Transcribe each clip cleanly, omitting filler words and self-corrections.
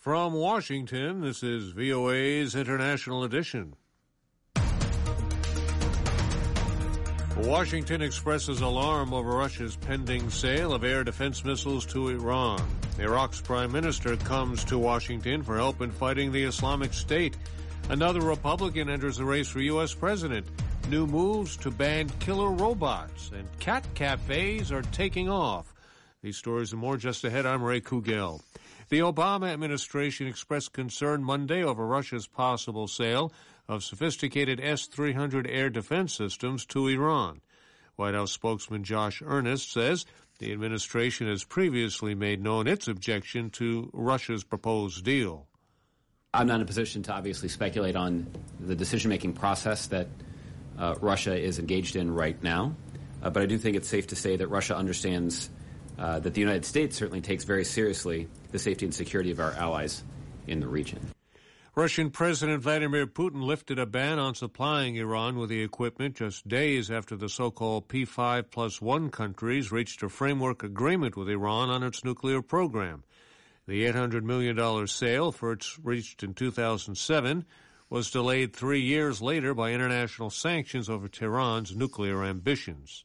From Washington, this is VOA's International Edition. Washington expresses alarm over Russia's pending sale of air defense missiles to Iran. Iraq's prime minister comes to Washington for help in fighting the Islamic State. Another Republican enters the race for U.S. president. New moves to ban killer robots, and cat cafes are taking off. These stories and more just ahead. I'm Ray Kugel. The Obama administration expressed concern Monday over Russia's possible sale of sophisticated S-300 air defense systems to Iran. White House spokesman Josh Earnest says the administration has previously made known its objection to Russia's proposed deal. I'm not in a position to obviously speculate on the decision-making process that Russia is engaged in right now, but I do think it's safe to say that Russia understands that the United States certainly takes very seriously the safety and security of our allies in the region. Russian President Vladimir Putin lifted a ban on supplying Iran with the equipment just days after the so-called P5+1 countries reached a framework agreement with Iran on its nuclear program. The $800 million sale, first reached in 2007, was delayed 3 years later by international sanctions over Tehran's nuclear ambitions.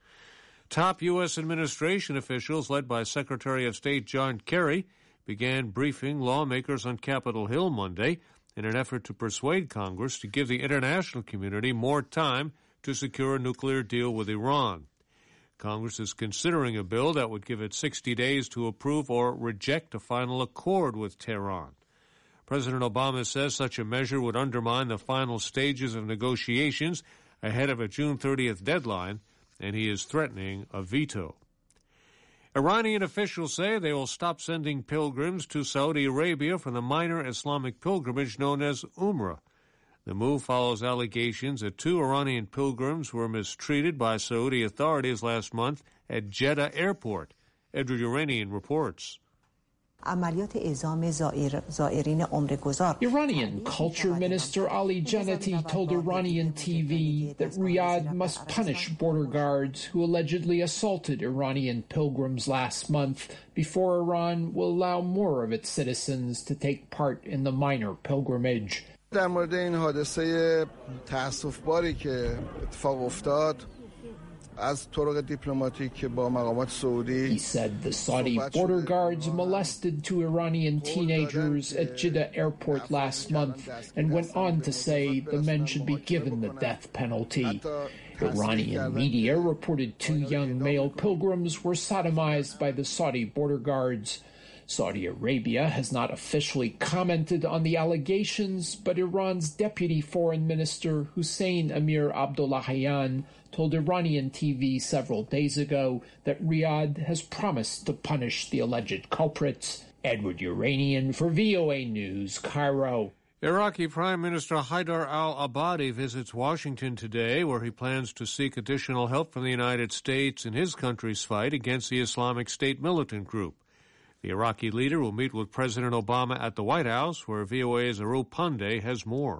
Top U.S. administration officials, led by Secretary of State John Kerry, began briefing lawmakers on Capitol Hill Monday in an effort to persuade Congress to give the international community more time to secure a nuclear deal with Iran. Congress is considering a bill that would give it 60 days to approve or reject a final accord with Tehran. President Obama says such a measure would undermine the final stages of negotiations ahead of a June 30th deadline, and he is threatening a veto. Iranian officials say they will stop sending pilgrims to Saudi Arabia for the minor Islamic pilgrimage known as Umrah. The move follows allegations that 2 Iranian pilgrims were mistreated by Saudi authorities last month at Jeddah Airport. Edward Uranian reports. Iranian Culture Minister Ali Jannati told Iranian TV that Riyadh must punish border guards who allegedly assaulted Iranian pilgrims last month before Iran will allow more of its citizens to take part in the minor pilgrimage. در مورد این حادثه تأسف‌باری که اتفاق افتاد از طرق دیپلماتیک که با مقامات سعودی He said the Saudi border guards molested 2 Iranian teenagers at Jeddah airport last month and went on to say the men should be given the death penalty. Iranian media reported 2 young male pilgrims were sodomized by the Saudi border guards. Saudi Arabia has not officially commented on the allegations, but Iran's Deputy Foreign Minister Hussein Amir Abdollahian told Iranian TV several days ago that Riyadh has promised to punish the alleged culprits. Edward Uranian for VOA News, Cairo. Iraqi Prime Minister Haidar al-Abadi visits Washington today, where he plans to seek additional help from the United States in his country's fight against the Islamic State militant group. The Iraqi leader will meet with President Obama at the White House, where VOA's Arup Pandey has more.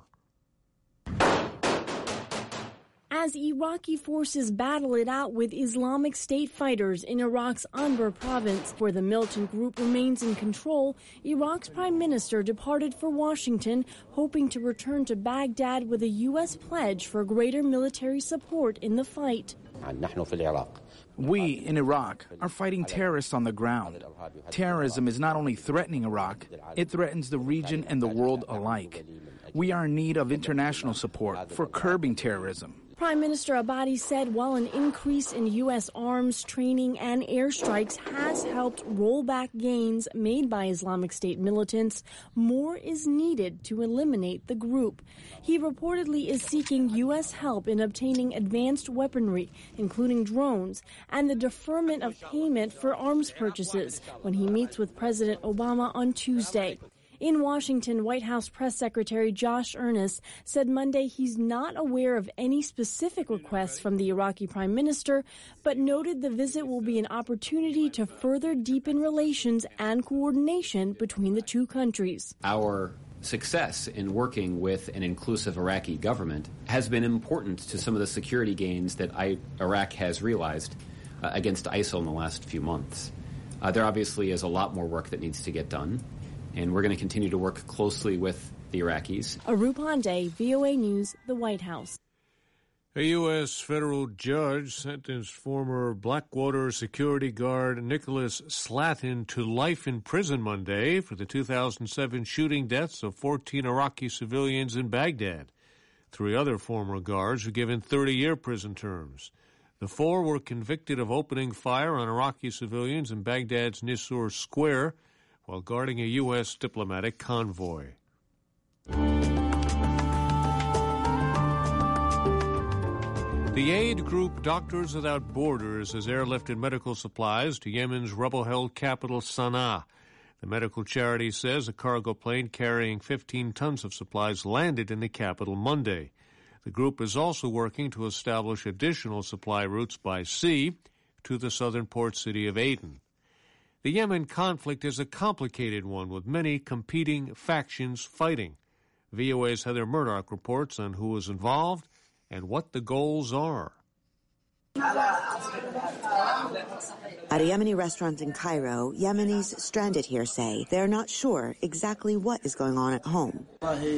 As Iraqi forces battle it out with Islamic State fighters in Iraq's Anbar province, where the militant group remains in control, Iraq's prime minister departed for Washington, hoping to return to Baghdad with a U.S. pledge for greater military support in the fight. We, in Iraq, are fighting terrorists on the ground. Terrorism is not only threatening Iraq, it threatens the region and the world alike. We are in need of international support for curbing terrorism. Prime Minister Abadi said while an increase in U.S. arms, training, and airstrikes has helped roll back gains made by Islamic State militants, more is needed to eliminate the group. He reportedly is seeking U.S. help in obtaining advanced weaponry, including drones, and the deferment of payment for arms purchases when he meets with President Obama on Tuesday. In Washington, White House Press Secretary Josh Earnest said Monday he's not aware of any specific requests from the Iraqi Prime Minister, but noted the visit will be an opportunity to further deepen relations and coordination between the two countries. Our success in working with an inclusive Iraqi government has been important to some of the security gains that Iraq has realized against ISIL in the last few months. There obviously is a lot more work that needs to get done. and we're going to continue to work closely with the Iraqis. Arup Pandey, VOA News, the White House. A U.S. federal judge sentenced former Blackwater security guard Nicholas Slattin to life in prison Monday for the 2007 shooting deaths of 14 Iraqi civilians in Baghdad. 3 other former guards were given 30-year prison terms. The 4 were convicted of opening fire on Iraqi civilians in Baghdad's Nisour Square while guarding a U.S. diplomatic convoy. The aid group Doctors Without Borders has airlifted medical supplies to Yemen's rebel-held capital Sana'a. The medical charity says a cargo plane carrying 15 tons of supplies landed in the capital Monday. The group is also working to establish additional supply routes by sea to the southern port city of Aden. The Yemen conflict is a complicated one with many competing factions fighting. VOA's Heather Murdoch reports on who is involved and what the goals are. At a Yemeni restaurant in Cairo, Yemenis stranded here say they're not sure exactly what is going on at home.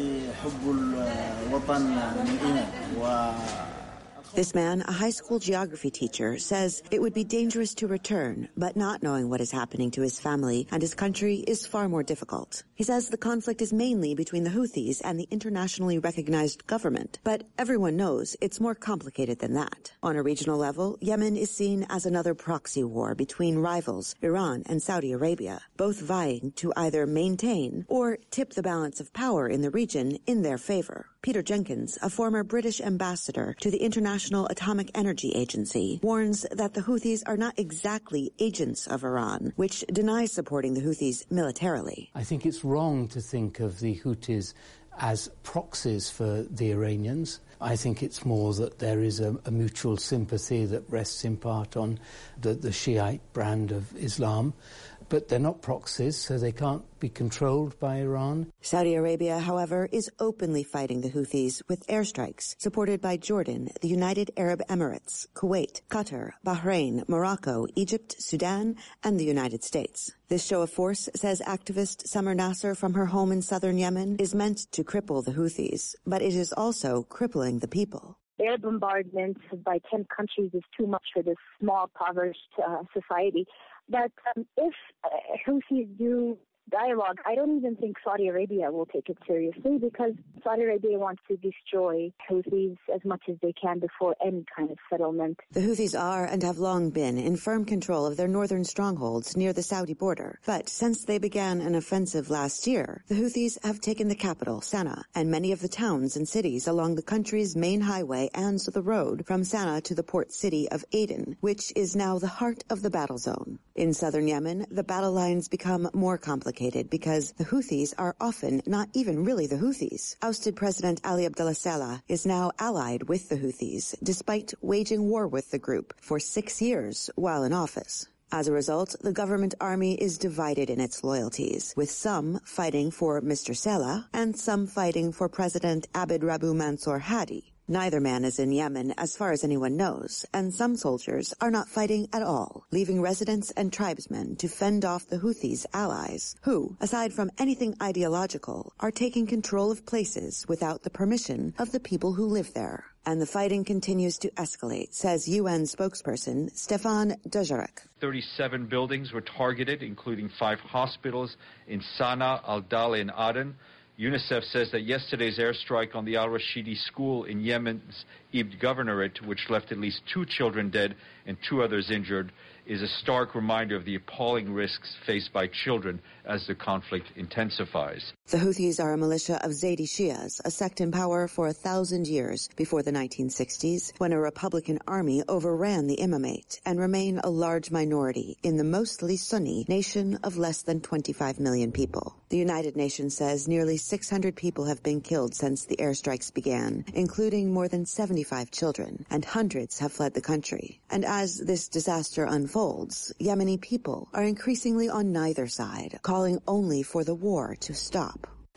This man, a high school geography teacher, says it would be dangerous to return, but not knowing what is happening to his family and his country is far more difficult. He says the conflict is mainly between the Houthis and the internationally recognized government, but everyone knows it's more complicated than that. On a regional level, Yemen is seen as another proxy war between rivals, Iran and Saudi Arabia, both vying to either maintain or tip the balance of power in the region in their favor. Peter Jenkins, a former British ambassador to the International Atomic Energy Agency, warns that the Houthis are not exactly agents of Iran, which denies supporting the Houthis militarily. I think it's wrong to think of the Houthis as proxies for the Iranians. I think it's more that there is a mutual sympathy that rests in part on the Shiite brand of Islam. But they're not proxies, so they can't be controlled by Iran. Saudi Arabia, however, is openly fighting the Houthis with airstrikes supported by Jordan, the United Arab Emirates, Kuwait, Qatar, Bahrain, Morocco, Egypt, Sudan, and the United States. This show of force, says activist Summer Nasser from her home in southern Yemen, is meant to cripple the Houthis, but it is also crippling the people. Air bombardment by 10 countries is too much for this small, impoverished society. But if Houthis do dialogue, I don't even think Saudi Arabia will take it seriously because Saudi Arabia wants to destroy Houthis as much as they can before any kind of settlement. The Houthis are and have long been in firm control of their northern strongholds near the Saudi border. But since they began an offensive last year, the Houthis have taken the capital, Sana'a, and many of the towns and cities along the country's main highway and the road from Sana'a to the port city of Aden, which is now the heart of the battle zone. In southern Yemen, the battle lines become more complicated because the Houthis are often not even really the Houthis. Ousted President Ali Abdullah Saleh is now allied with the Houthis, despite waging war with the group for 6 years while in office. As a result, the government army is divided in its loyalties, with some fighting for Mr. Saleh and some fighting for President Abd Rabbu Mansour Hadi. Neither man is in Yemen, as far as anyone knows, and some soldiers are not fighting at all, leaving residents and tribesmen to fend off the Houthis' allies, who, aside from anything ideological, are taking control of places without the permission of the people who live there. And the fighting continues to escalate, says UN spokesperson Stefan Dujarric. 37 buildings were targeted, including 5 hospitals in Sana'a, Al-Dal, and Aden. UNICEF says that yesterday's airstrike on the Al-Rashidi school in Yemen's Ibd governorate, which left at least 2 children dead and 2 others injured, is a stark reminder of the appalling risks faced by children as the conflict intensifies. The Houthis are a militia of Zaydi Shias, a sect in power for 1,000 years before the 1960s, when a Republican army overran the imamate and remain a large minority in the mostly Sunni nation of less than 25 million people. The United Nations says nearly 600 people have been killed since the airstrikes began, including more than 75 children, and hundreds have fled the country. And as this disaster unfolds, Yemeni people are increasingly on neither side, calling only for the war to stop.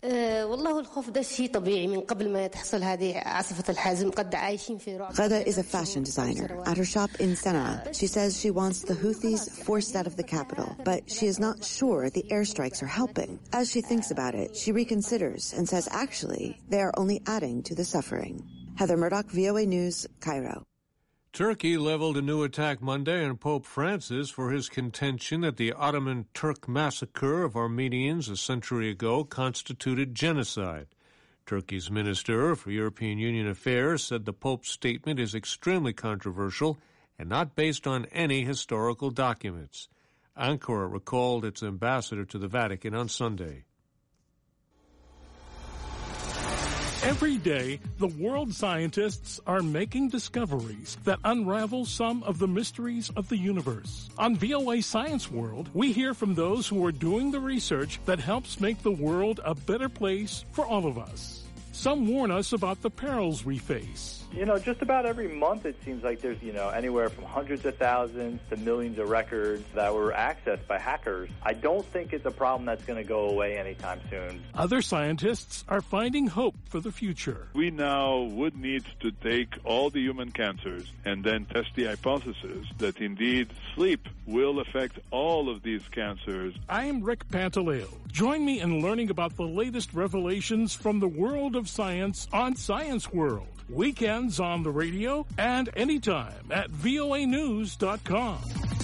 Ghada is a fashion designer. At her shop in Sana'a, she says she wants the Houthis forced out of the capital, but she is not sure the airstrikes are helping. As she thinks about it, she reconsiders and says actually they are only adding to the suffering. Heather Murdoch, VOA News, Cairo. Turkey leveled a new attack Monday on Pope Francis for his contention that the Ottoman Turk massacre of Armenians a century ago constituted genocide. Turkey's Minister for European Union Affairs said the Pope's statement is extremely controversial and not based on any historical documents. Ankara recalled its ambassador to the Vatican on Sunday. Every day, the world scientists are making discoveries that unravel some of the mysteries of the universe. On VOA Science World, we hear from those who are doing the research that helps make the world a better place for all of us. Some warn us about the perils we face. Just about every month it seems like there's, anywhere from hundreds of thousands to millions of records that were accessed by hackers. I don't think it's a problem that's going to go away anytime soon. Other scientists are finding hope for the future. We now would need to take all the human cancers and then test the hypothesis that indeed sleep will affect all of these cancers. I am Rick Pantaleo. Join me in learning about the latest revelations from the world of science on Science World. Weekends on the radio and anytime at voanews.com.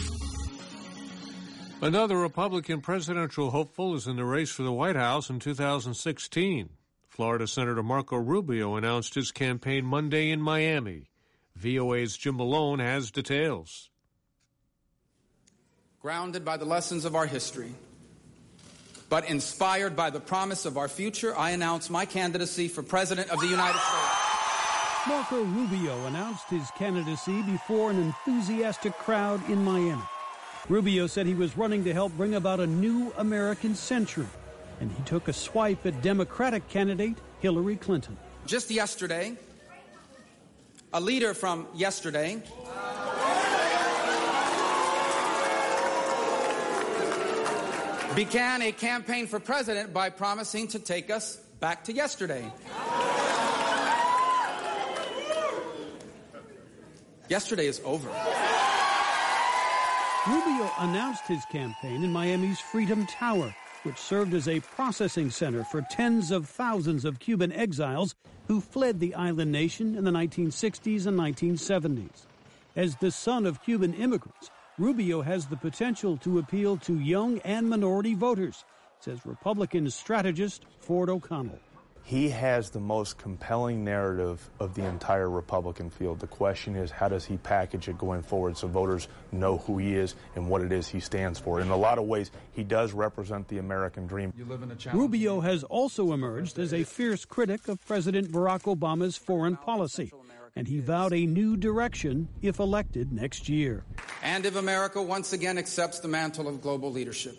Another Republican presidential hopeful is in the race for the White House in 2016. Florida Senator Marco Rubio announced his campaign Monday in Miami. VOA's Jim Malone has details. Grounded by the lessons of our history, but inspired by the promise of our future, I announce my candidacy for President of the United States. Marco Rubio announced his candidacy before an enthusiastic crowd in Miami. Rubio said he was running to help bring about a new American century, and he took a swipe at Democratic candidate Hillary Clinton. Just yesterday, a leader from yesterday began a campaign for president by promising to take us back to yesterday. Yesterday is over. Rubio announced his campaign in Miami's Freedom Tower, which served as a processing center for tens of thousands of Cuban exiles who fled the island nation in the 1960s and 1970s. As the son of Cuban immigrants, Rubio has the potential to appeal to young and minority voters, says Republican strategist Ford O'Connell. He has the most compelling narrative of the entire Republican field. The question is, how does he package it going forward so voters know who he is and what it is he stands for? In a lot of ways, he does represent the American dream. Rubio has also emerged as a fierce critic of President Barack Obama's foreign policy, and he vowed a new direction if elected next year. And if America once again accepts the mantle of global leadership.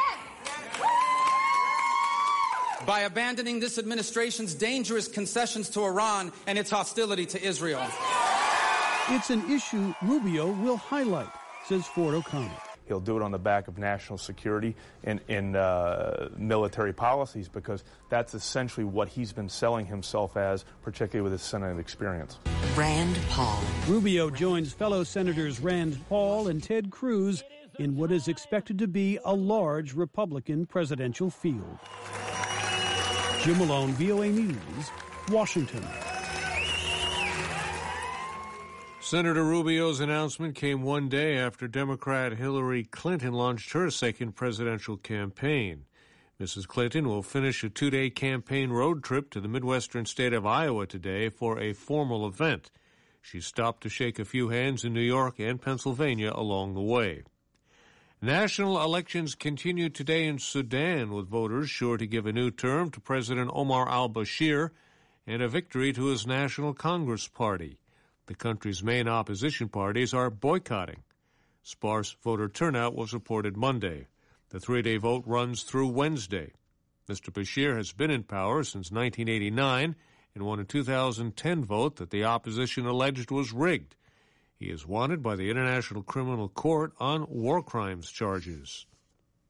By abandoning this administration's dangerous concessions to Iran and its hostility to Israel. It's an issue Rubio will highlight, says Ford O'Connell. He'll do it on the back of national security and military policies, because that's essentially what he's been selling himself as, particularly with his Senate experience. Rand Paul. Rubio joins fellow Senators Rand Paul and Ted Cruz in what is expected to be a large Republican presidential field. Jim Malone, VOA News, Washington. Senator Rubio's announcement came one day after Democrat Hillary Clinton launched her second presidential campaign. Mrs. Clinton will finish a two-day campaign road trip to the Midwestern state of Iowa today for a formal event. She stopped to shake a few hands in New York and Pennsylvania along the way. National elections continue today in Sudan, with voters sure to give a new term to President Omar al-Bashir and a victory to his National Congress Party. The country's main opposition parties are boycotting. Sparse voter turnout was reported Monday. The three-day vote runs through Wednesday. Mr. Bashir has been in power since 1989 and won a 2010 vote that the opposition alleged was rigged. He is wanted by the International Criminal Court on war crimes charges.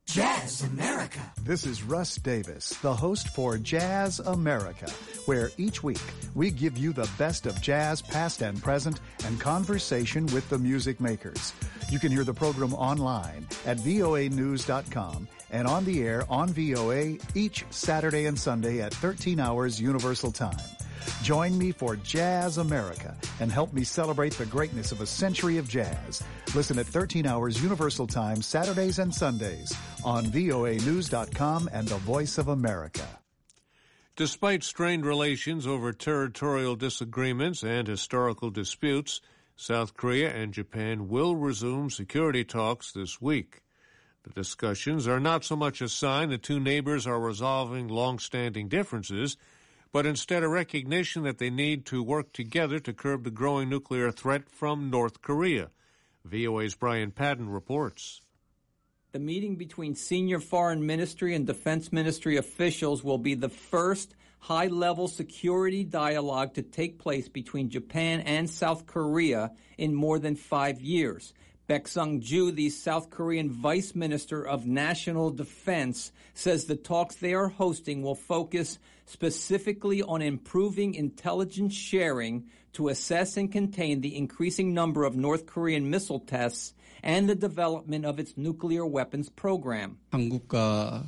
Jazz America. This is Russ Davis, the host for Jazz America, where each week we give you the best of jazz past and present and conversation with the music makers. You can hear the program online at voanews.com and on the air on VOA each Saturday and Sunday at 13 hours Universal Time. Join me for Jazz America and help me celebrate the greatness of a century of jazz. Listen at 13 hours Universal Time Saturdays and Sundays on voanews.com and the Voice of America. Despite strained relations over territorial disagreements and historical disputes, South Korea and Japan will resume security talks this week. The discussions are not so much a sign the two neighbors are resolving long-standing differences, but instead a recognition that they need to work together to curb the growing nuclear threat from North Korea. VOA's Brian Padden reports. The meeting between senior foreign ministry and defense ministry officials will be the first high-level security dialogue to take place between Japan and South Korea in more than 5 years. Baek Sung-ju, the South Korean Vice Minister of National Defense, says the talks they are hosting will focus specifically on improving intelligence sharing to assess and contain the increasing number of North Korean missile tests and the development of its nuclear weapons program. 한국과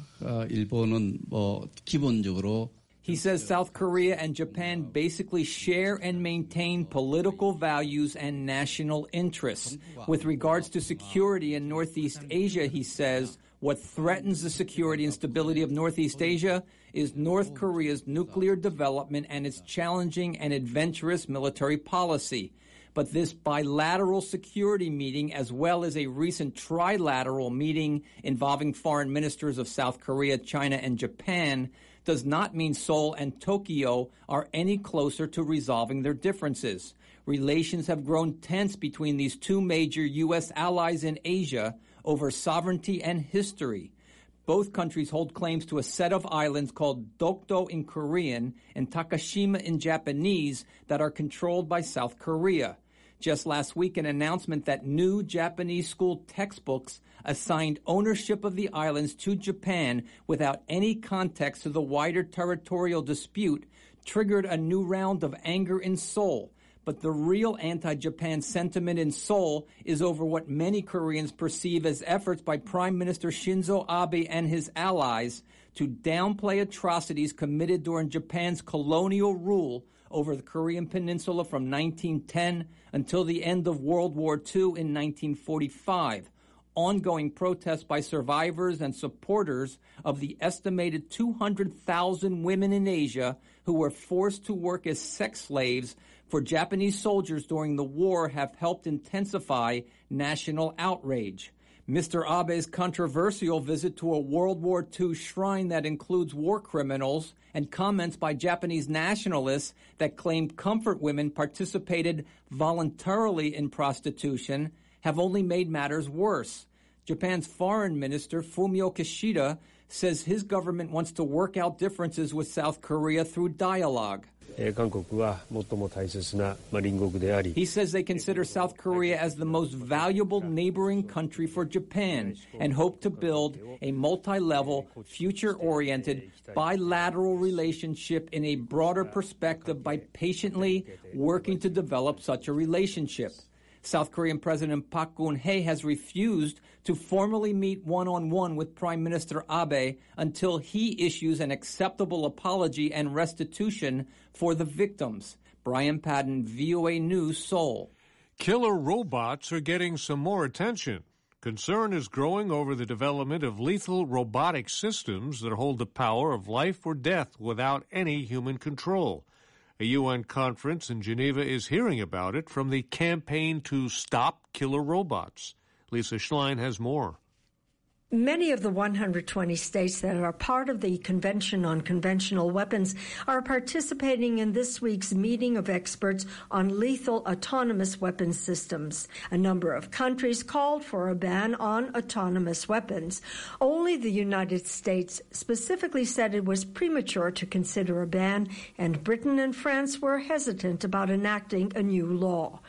일본은 기본적으로 He says South Korea and Japan basically share and maintain political values and national interests. With regards to security in Northeast Asia, he says, what threatens the security and stability of Northeast Asia is North Korea's nuclear development and its challenging and adventurous military policy. But this bilateral security meeting, as well as a recent trilateral meeting involving foreign ministers of South Korea, China, and Japan, does not mean Seoul and Tokyo are any closer to resolving their differences. Relations have grown tense between these two major U.S. allies in Asia over sovereignty and history. Both countries hold claims to a set of islands called Dokdo in Korean and Takashima in Japanese that are controlled by South Korea. Just last week, an announcement that new Japanese school textbooks assigned ownership of the islands to Japan without any context to the wider territorial dispute triggered a new round of anger in Seoul. But the real anti-Japan sentiment in Seoul is over what many Koreans perceive as efforts by Prime Minister Shinzo Abe and his allies to downplay atrocities committed during Japan's colonial rule over the Korean Peninsula from 1910 until the end of World War II in 1945. Ongoing protests by survivors and supporters of the estimated 200,000 women in Asia who were forced to work as sex slaves for Japanese soldiers during the war have helped intensify national outrage. Mr. Abe's controversial visit to a World War II shrine that includes war criminals and comments by Japanese nationalists that claim comfort women participated voluntarily in prostitution have only made matters worse. Japan's foreign minister, Fumio Kishida, says his government wants to work out differences with South Korea through dialogue. He says they consider South Korea as the most valuable neighboring country for Japan and hope to build a multi-level, future-oriented, bilateral relationship in a broader perspective by patiently working to develop such a relationship. South Korean President Park Geun-hye has refused to formally meet one-on-one with Prime Minister Abe until he issues an acceptable apology and restitution for the victims. Brian Padden, VOA News, Seoul. Killer robots are getting some more attention. Concern is growing over the development of lethal robotic systems that hold the power of life or death without any human control. A UN conference in Geneva is hearing about it from the Campaign to Stop Killer Robots. Lisa Schlein has more. Many of the 120 states that are part of the Convention on Conventional Weapons are participating in this week's meeting of experts on lethal autonomous weapons systems. A number of countries called for a ban on autonomous weapons. Only the United States specifically said it was premature to consider a ban, and Britain and France were hesitant about enacting a new law.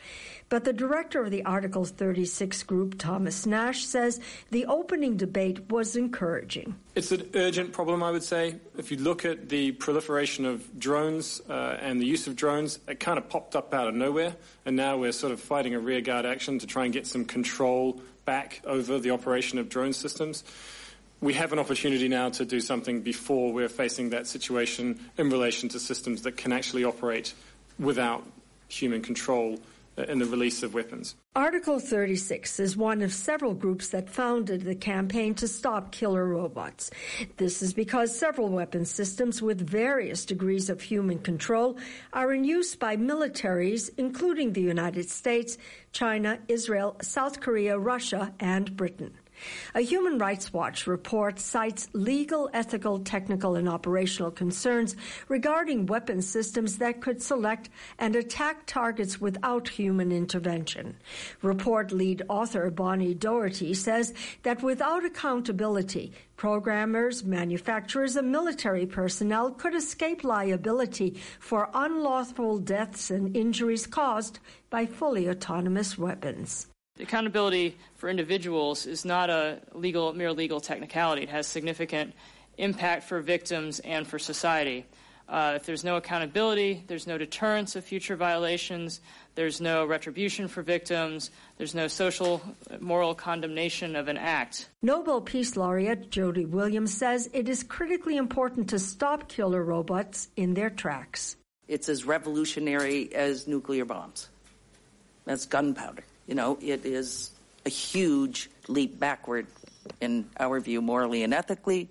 But the director of the Article 36 group, Thomas Nash, says the opening debate was encouraging. It's an urgent problem, I would say. If you look at the proliferation of drones and the use of drones, it kind of popped up out of nowhere, and now we're sort of fighting a rearguard action to try and get some control back over the operation of drone systems. We have an opportunity now to do something before we're facing that situation in relation to systems that can actually operate without human control in the release of weapons. Article 36 is one of several groups that founded the campaign to stop killer robots. This is because several weapon systems with various degrees of human control are in use by militaries, including the United States, China, Israel, South Korea, Russia, and Britain. A Human Rights Watch report cites legal, ethical, technical, and operational concerns regarding weapon systems that could select and attack targets without human intervention. Report lead author Bonnie Doherty says that without accountability, programmers, manufacturers, and military personnel could escape liability for unlawful deaths and injuries caused by fully autonomous weapons. Accountability for individuals is not a mere legal technicality. It has significant impact for victims and for society. If there's no accountability, there's no deterrence of future violations, there's no retribution for victims, there's no social, moral condemnation of an act. Nobel Peace Laureate Jody Williams says it is critically important to stop killer robots in their tracks. It's as revolutionary as nuclear bombs. That's gunpowder. You know, it is a huge leap backward in our view, morally and ethically.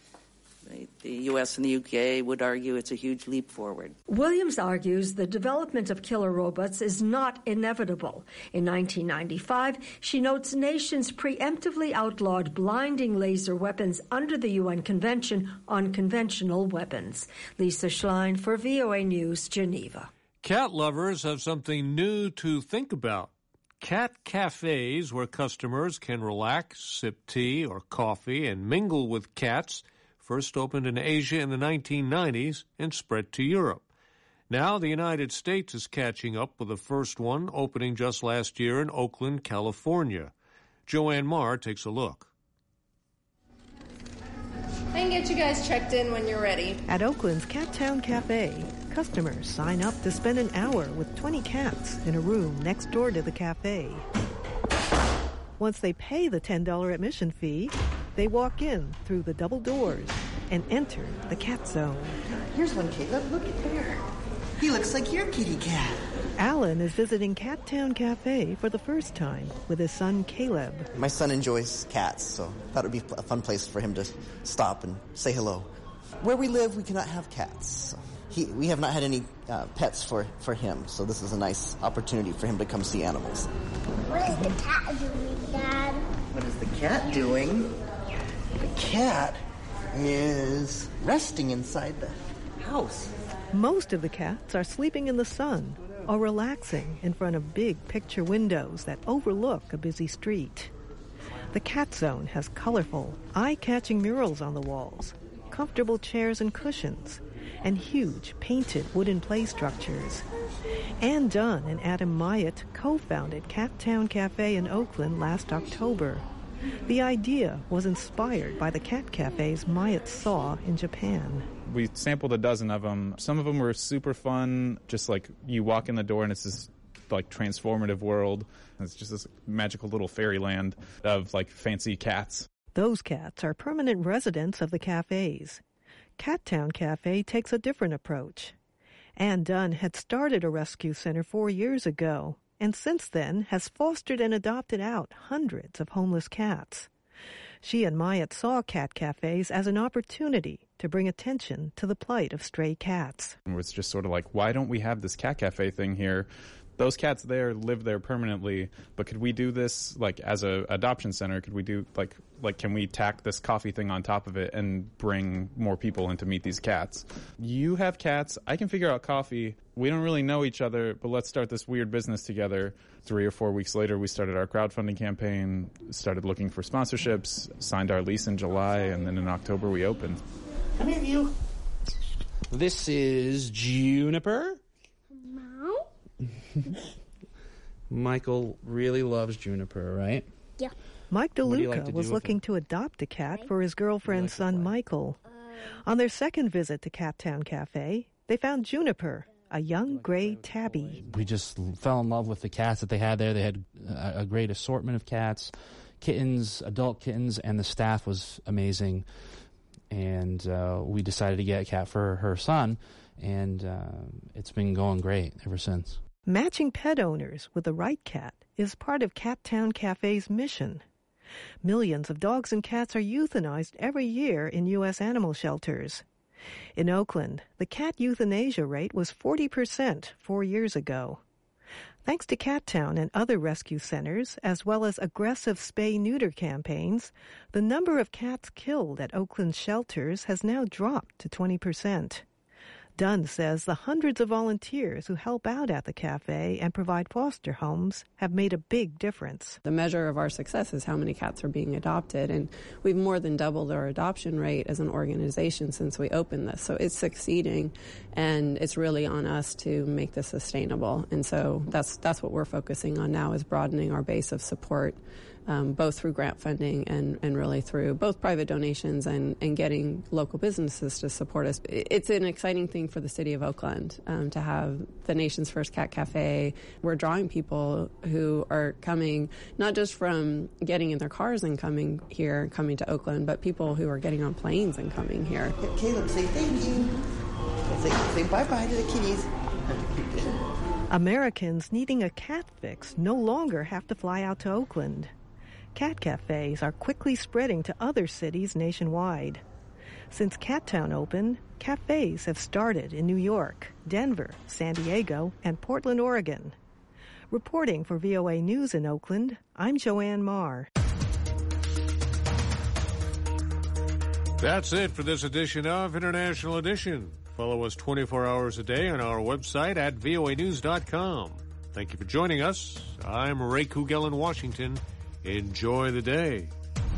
The U.S. and the UK would argue it's a huge leap forward. Williams argues the development of killer robots is not inevitable. In 1995, she notes nations preemptively outlawed blinding laser weapons under the UN Convention on Conventional Weapons. Lisa Schlein for VOA News, Geneva. Cat lovers have something new to think about. Cat cafes where customers can relax, sip tea or coffee, and mingle with cats first opened in Asia in the 1990s and spread to Europe. Now the United States is catching up with the first one opening just last year in Oakland, California. Joanne Marr takes a look. I can get you guys checked in when you're ready. At Oakland's Cattown Cafe, customers sign up to spend an hour with 20 cats in a room next door to the cafe. Once they pay the $10 admission fee, they walk in through the double doors and enter the cat zone. Here's one, Caleb. Look at there. He looks like your kitty cat. Alan is visiting Cattown Cafe for the first time with his son, Caleb. My son enjoys cats, so I thought it would be a fun place for him to stop and say hello. Where we live, we cannot have cats. So we have not had any pets for him, so this is a nice opportunity for him to come see animals. What is the cat doing, Dad? What is the cat doing? The cat is resting inside the house. Most of the cats are sleeping in the sun or relaxing in front of big picture windows that overlook a busy street. The cat zone has colorful, eye-catching murals on the walls, comfortable chairs and cushions, and huge painted wooden play structures. Ann Dunn and Adam Myatt co-founded Cattown Cafe in Oakland last October. The idea was inspired by the cat cafes Myatt saw in Japan. We sampled a dozen of them. Some of them were super fun, just like you walk in the door and it's this like transformative world. It's just this magical little fairyland of like fancy cats. Those cats are permanent residents of the cafes. Cattown Cafe takes a different approach. Ann Dunn had started a rescue center 4 years ago, and since then has fostered and adopted out hundreds of homeless cats. She and Myatt saw cat cafes as an opportunity to bring attention to the plight of stray cats. It was just sort of like, why don't we have this cat cafe thing here? Those cats there live there permanently, but could we do this like as a adoption center? Could we do like can we tack this coffee thing on top of it and bring more people in to meet these cats? You have cats, I can figure out coffee. We don't really know each other, but let's start this weird business together. 3 or 4 weeks later, we started our crowdfunding campaign, started looking for sponsorships, signed our lease in July, and then in October we opened. Come here, you. This is Juniper. Michael really loves Juniper, right? Yeah. Mike DeLuca was looking to adopt a cat for his girlfriend's son, Michael. On their second visit to Cattown Cafe, they found Juniper, a young gray tabby. We just fell in love with the cats that they had there. They had a great assortment of cats, kittens, adult kittens, and the staff was amazing. And we decided to get a cat for her son, and it's been going great ever since. Matching pet owners with the right cat is part of Cattown Cafe's mission. Millions of dogs and cats are euthanized every year in U.S. animal shelters. In Oakland, the cat euthanasia rate was 40% 4 years ago. Thanks to Cattown and other rescue centers, as well as aggressive spay-neuter campaigns, the number of cats killed at Oakland's shelters has now dropped to 20%. Dunn says the hundreds of volunteers who help out at the cafe and provide foster homes have made a big difference. The measure of our success is how many cats are being adopted, and we've more than doubled our adoption rate as an organization since we opened this. So it's succeeding, and it's really on us to make this sustainable. And so that's what we're focusing on now, is broadening our base of support, both through grant funding and really through both private donations and getting local businesses to support us. It's an exciting thing for the city of Oakland to have the nation's first cat cafe. We're drawing people who are coming not just from getting in their cars and coming here, coming to Oakland, but people who are getting on planes and coming here. Caleb, say thank you. Say bye-bye to the kitties. Americans needing a cat fix no longer have to fly out to Oakland. Cat cafes are quickly spreading to other cities nationwide. Since Cattown opened, cafes have started in New York, Denver, San Diego, and Portland, Oregon. Reporting for VOA News in Oakland, I'm Joanne Marr. That's it for this edition of International Edition. Follow us 24 hours a day on our website at voanews.com. Thank you for joining us. I'm Ray Kugel in Washington. Enjoy the day.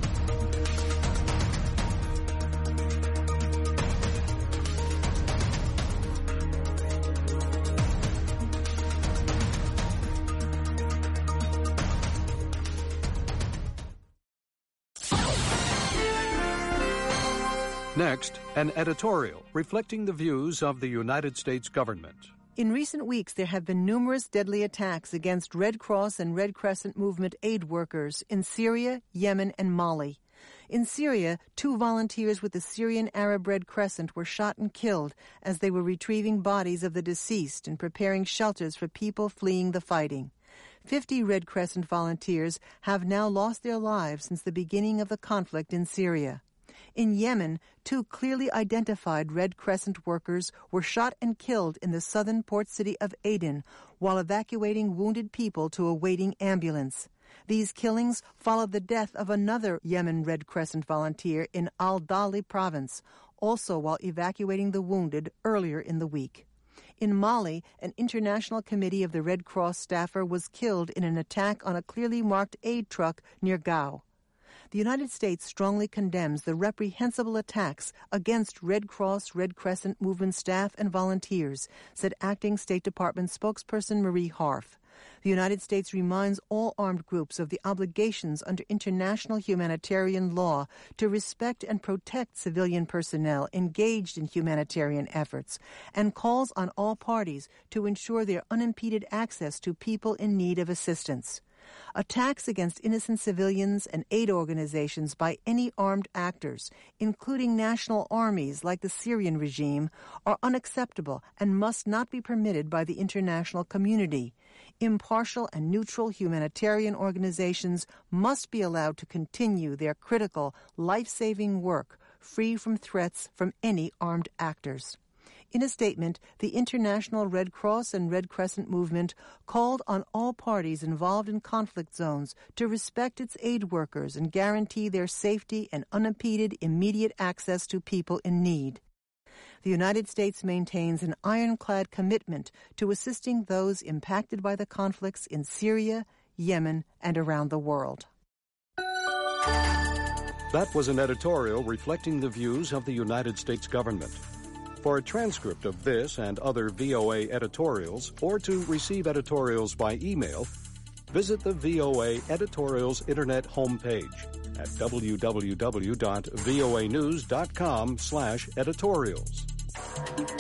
Next, an editorial reflecting the views of the United States government. In recent weeks, there have been numerous deadly attacks against Red Cross and Red Crescent Movement aid workers in Syria, Yemen, and Mali. In Syria, 2 volunteers with the Syrian Arab Red Crescent were shot and killed as they were retrieving bodies of the deceased and preparing shelters for people fleeing the fighting. 50 Red Crescent volunteers have now lost their lives since the beginning of the conflict in Syria. In Yemen, 2 clearly identified Red Crescent workers were shot and killed in the southern port city of Aden while evacuating wounded people to a waiting ambulance. These killings followed the death of another Yemen Red Crescent volunteer in Al-Dali province, also while evacuating the wounded earlier in the week. In Mali, an international committee of the Red Cross staffer was killed in an attack on a clearly marked aid truck near Gao. The United States strongly condemns the reprehensible attacks against Red Cross, Red Crescent Movement staff and volunteers, said Acting State Department spokesperson Marie Harf. The United States reminds all armed groups of the obligations under international humanitarian law to respect and protect civilian personnel engaged in humanitarian efforts, and calls on all parties to ensure their unimpeded access to people in need of assistance. Attacks against innocent civilians and aid organizations by any armed actors, including national armies like the Syrian regime, are unacceptable and must not be permitted by the international community. Impartial and neutral humanitarian organizations must be allowed to continue their critical, life-saving work, free from threats from any armed actors. In a statement, the International Red Cross and Red Crescent Movement called on all parties involved in conflict zones to respect its aid workers and guarantee their safety and unimpeded immediate access to people in need. The United States maintains an ironclad commitment to assisting those impacted by the conflicts in Syria, Yemen, and around the world. That was an editorial reflecting the views of the United States government. For a transcript of this and other VOA editorials, or to receive editorials by email, visit the VOA Editorials Internet homepage at www.voanews.com/editorials.